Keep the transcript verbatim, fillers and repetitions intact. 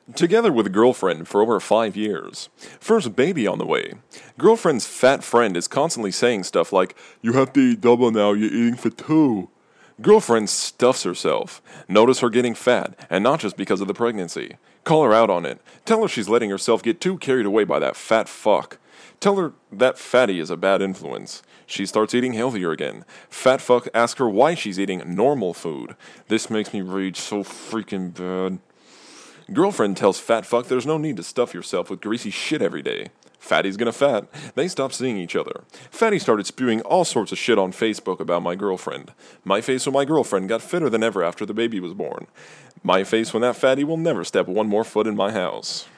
Together with girlfriend for over five years. First baby on the way. Girlfriend's fat friend is constantly saying stuff like, "You have to eat double now, you're eating for two." Girlfriend stuffs herself. Notice her getting fat, and not just because of the pregnancy. Call her out on it. Tell her she's letting herself get too carried away by that fat fuck. Tell her that fatty is a bad influence. She starts eating healthier again. Fat fuck asks her why she's eating normal food. This makes me rage so freaking bad. Girlfriend tells fat fuck there's no need to stuff yourself with greasy shit every day. Fatty's gonna fat. They stop seeing each other. Fatty started spewing all sorts of shit on Facebook about my girlfriend. My face when my girlfriend got fitter than ever after the baby was born. My face when that fatty will never step one more foot in my house.